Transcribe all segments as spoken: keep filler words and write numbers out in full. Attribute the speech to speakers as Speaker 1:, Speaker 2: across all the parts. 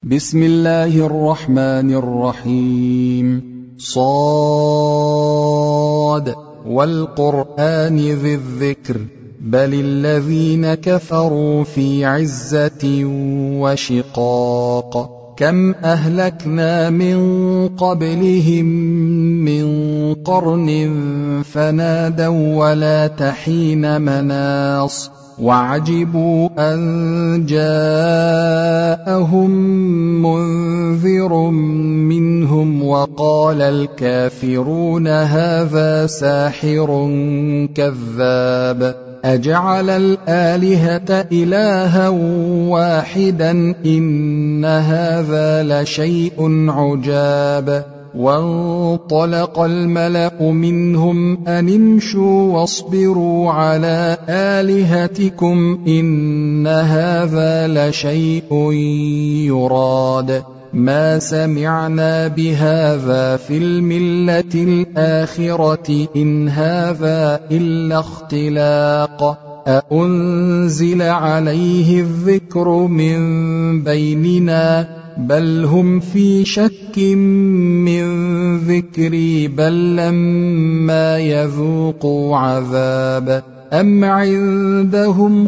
Speaker 1: بسم الله الرحمن الرحيم. صاد والقرآن ذي الذكر بل الذين كفروا في عزة وشقاق كم أهلكنا من قبلهم من قرن فنادوا ولا تحين مناص وعجبوا أن جاءهم منذر منهم وقال الكافرون هذا ساحر كذاب أجعل الآلهة إلها واحدا إن هذا لشيء عجاب وانطلق الملأ منهم أن امشوا واصبروا على آلهتكم إن هذا لشيء يراد ما سمعنا بهذا في الملة الآخرة إن هذا إلا اختلاق أأنزل عليه الذكر من بيننا بل هم في شك من ذكري بل لما يذوقوا عذاب أم عندهم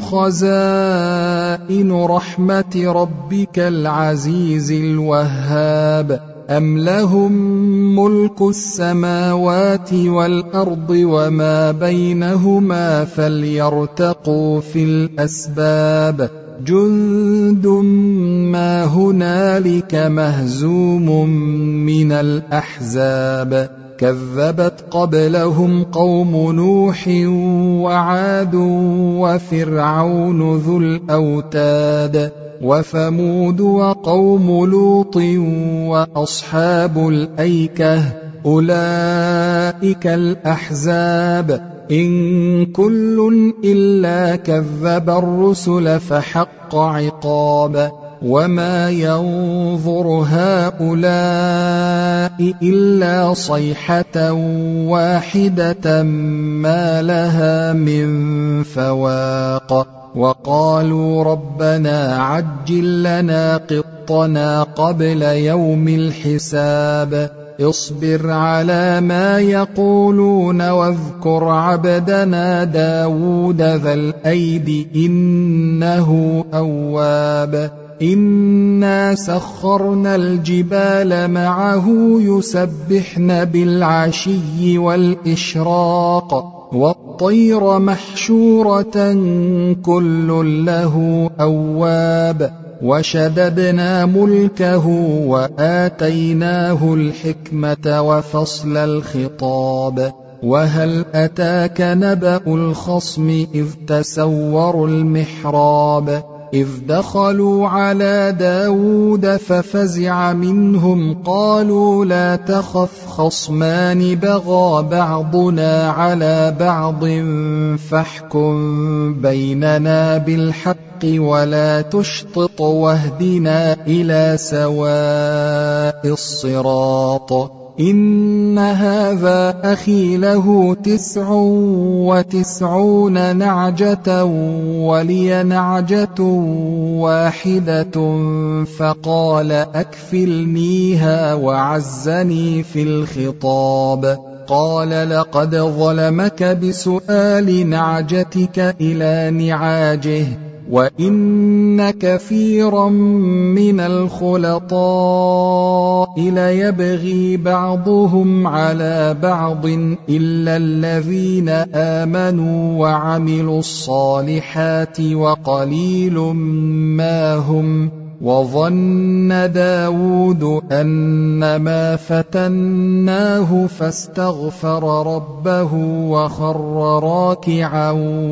Speaker 1: خزائن رحمة ربك العزيز الوهاب أم لهم ملك السماوات والأرض وما بينهما فليرتقوا في الأسباب جند ما هنالك مهزوم من الأحزاب كذبت قبلهم قوم نوح وعاد وفرعون ذو الأوتاد وثمود وقوم لوط وأصحاب الأيكة أولئك الأحزاب إن كل إلا كذب الرسل فحق عقاب وما ينظر هؤلاء إلا صيحة واحدة ما لها من فواق وقالوا ربنا عجل لنا قطنا قبل يوم الحساب اصبر على ما يقولون واذكر عبدنا داود ذا الأيد إنه أواب إنا سخرنا الجبال معه يسبحن بالعشي والإشراق والطير محشورة كل له أواب وشددنا ملكه وآتيناه الحكمة وفصل الخطاب وهل أتاك نبأ الخصم إذ تسوروا المحراب إذ دخلوا على داود ففزع منهم قالوا لا تخف خصمان بغى بعضنا على بعض فاحكم بيننا بالحق ولا تشطط واهدنا إلى سواء الصراط إن هذا أخي له تسع وتسعون نعجة ولي نعجة واحدة فقال أكفلنيها وعزني في الخطاب قال لقد ظلمك بسؤال نعجتك إلى نعاجه وإن كثيرا من الخلطاء ليبغي بعضهم على بعض إلا الذين آمنوا وعملوا الصالحات وقليل ما هم وظن داود أنما فتناه فاستغفر ربه وخر راكعا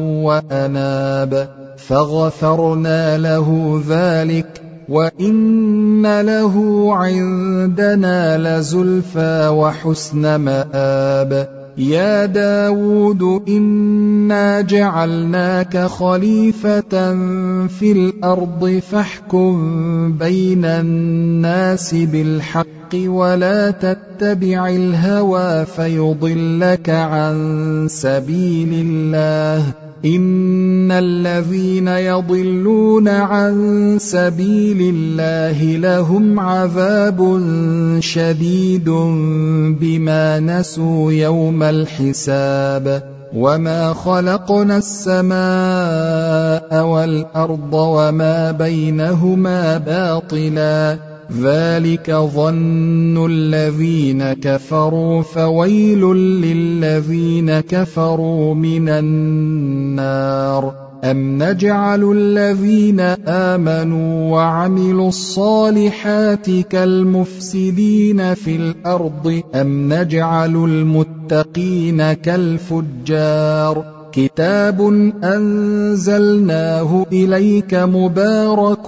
Speaker 1: وأناب فغفرنا له ذلك وإن له عندنا لزلفى وحسن مآب يا داود إنا جعلناك خليفة في الأرض فاحكم بين الناس بالحق ولا تتبع الهوى فيضلك عن سبيل الله إن الذين يضلون عن سبيل الله لهم عذاب شديد بما نسوا يوم الحساب وما خلقنا السماء والأرض وما بينهما باطلا ذلك ظن الذين كفروا فويل للذين كفروا من النار أم نجعل الذين آمنوا وعملوا الصالحات كالمفسدين في الأرض أم نجعل المتقين كالفجار كتاب أنزلناه إليك مبارك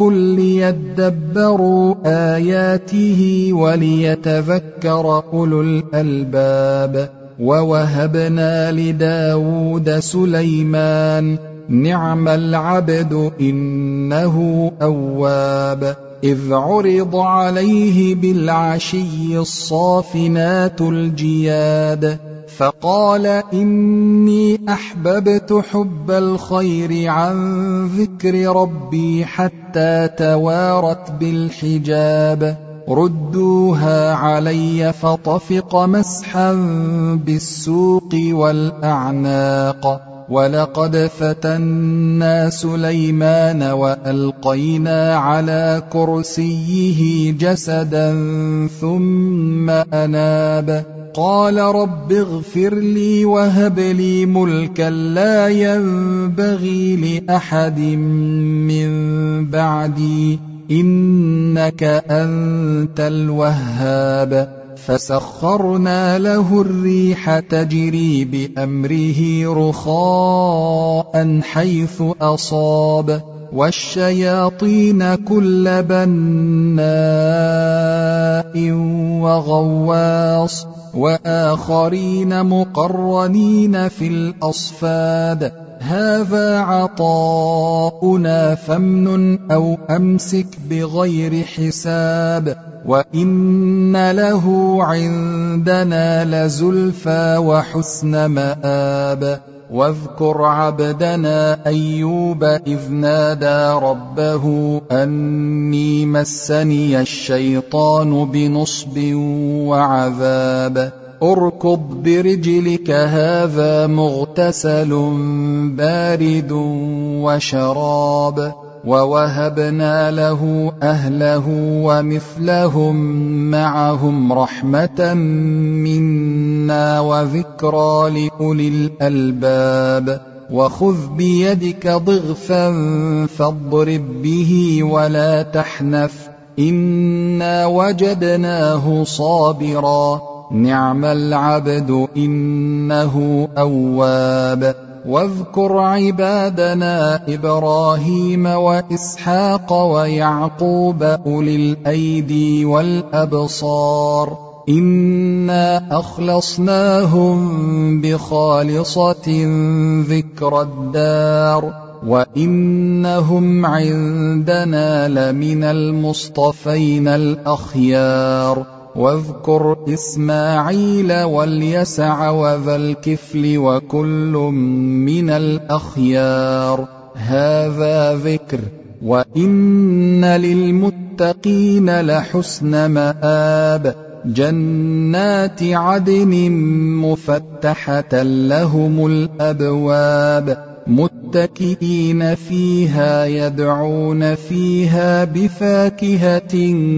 Speaker 1: ليدبروا آياته وليتذكر أولو الألباب ووهبنا لداود سليمان نعم العبد إنه أواب إذ عرض عليه بالعشي الصافنات الجياد فقال إني أحببت حب الخير عن ذكر ربي حتى توارت بالحجاب ردوها علي فطفق مسحا بالسوق والأعناق ولقد فتنا سليمان وألقينا على كرسيه جسدا ثم أناب قال رب اغفر لي وهب لي ملكا لا ينبغي لأحد من بعدي إنك أنت الوهاب فسخرنا له الريح تجري بأمره رخاء حيث أصاب والشياطين كل بناء وغواص وآخرين مقرنين في الأصفاد هذا عطاؤنا فامنن أو أمسك بغير حساب وإن له عندنا لزلفى وحسن مآب واذكر عبدنا أيوب إذ نادى ربه أني مسني الشيطان بنصب وعذاب اركض برجلك هذا مغتسل بارد وشراب ووهبنا له أهله ومثلهم معهم رحمة منا وذكرى لأولي الألباب وخذ بيدك ضغثا فاضرب به ولا تحنث إنا وجدناه صابرا نعم العبد إنه أواب واذكر عبادنا إبراهيم وإسحاق ويعقوب أولي الأيدي والأبصار إنا أخلصناهم بخالصة ذكر الدار وإنهم عندنا لمن المصطفين الأخيار واذكر إسماعيل واليسع وذا الكفل وكل من الأخيار هذا ذكر وإن للمتقين لحسن مآب جنات عدن مفتحة لهم الأبواب متكئين فيها يدعون فيها بفاكهة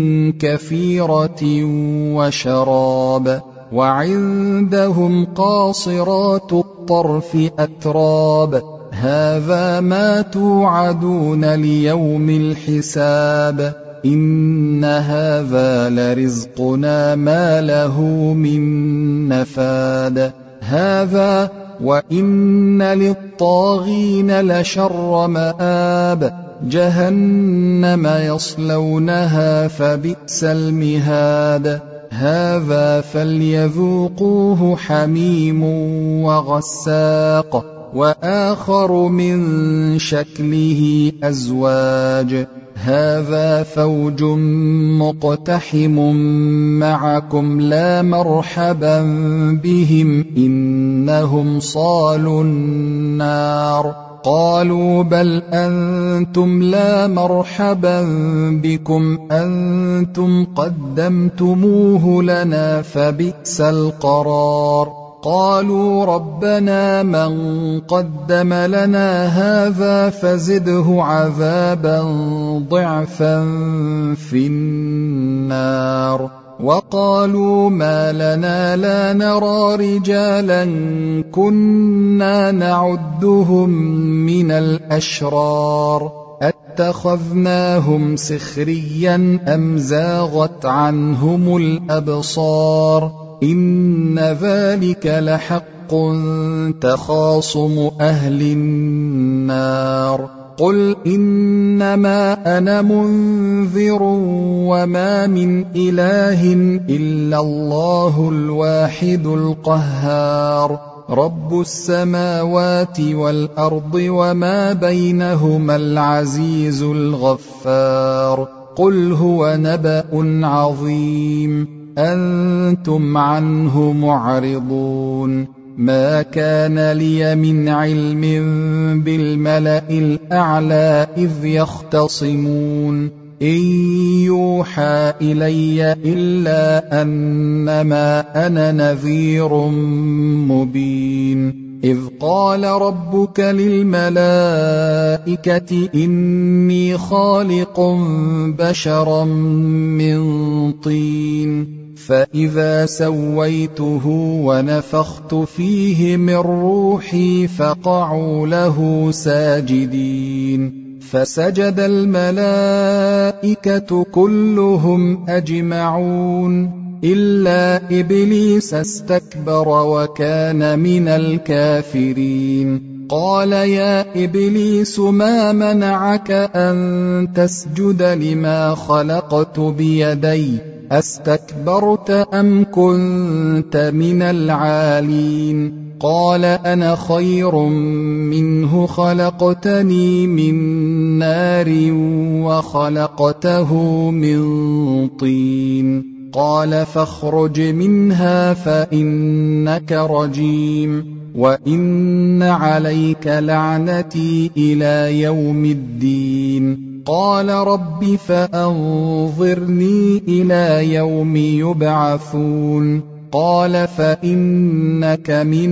Speaker 1: كثيرة وشراب وعندهم قاصرات الطرف أتراب هذا ما توعدون ليوم الحساب إن هذا لرزقنا ما له من نفاد هذا وإن للطاغين لشر مآب جهنم يصلونها فبئس المهاد هذا فليذوقوه حميم وغساق وآخر من شكله أزواج هذا فوج مقتحم معكم لا مرحبا بهم إنهم صالوا النار قالوا بل أنتم لا مرحبا بكم أنتم قدمتموه لنا فبئس القرار. قالوا ربنا من قدم لنا هذا فزده عذابا ضعفا في النار. وقالوا ما لنا لا نرى رجالا كنا نعدهم من الأشرار اتخذناهم سخريا أم زاغت عنهم الأبصار إن ذلك لحق تخاصم أهل النار. قل إنما أنا منذر وما من إله إلا الله الواحد القهار رب السماوات والأرض وما بينهما العزيز الغفار. قل هو نبأ عظيم أنتم عنه معرضون. ما كان لي من علم بالملأ الأعلى إذ يختصمون إن يوحى إلي إلا أنما أنا نذير مبين. إذ قال ربك للملائكة إني خالق بشرا من طين فإذا سويته ونفخت فيه من روحي فقعوا له ساجدين. فسجد الملائكة كلهم أجمعون إلا إبليس استكبر وكان من الكافرين. قال يا إبليس ما منعك أن تسجد لما خلقت بيدي أستكبرت أم كنت من العالين؟ قال أنا خير منه خلقتني من نار وخلقته من طين. قال فاخرج منها فإنك رجيم وإن عليك لعنتي إلى يوم الدين. قال رب فأنظرني إلى يوم يبعثون. قال فإنك من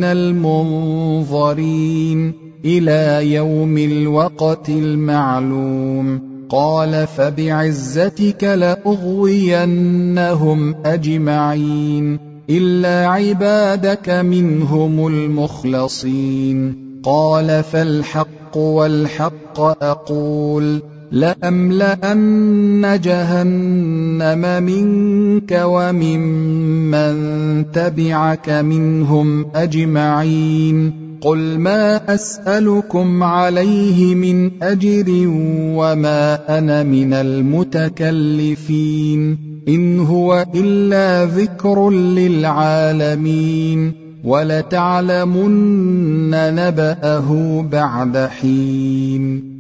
Speaker 1: المنظرين إلى يوم الوقت المعلوم. قال فبعزتك لأغوينهم أجمعين إلا عبادك منهم المخلصين. قال فالحق والحق أقول لأملأن جهنم منك وممن تبعك منهم أجمعين. قل ما أسألكم عليه من أجر وما أنا من المتكلفين إن هو إلا ذكر للعالمين ولتعلمن نبأه بعد حين.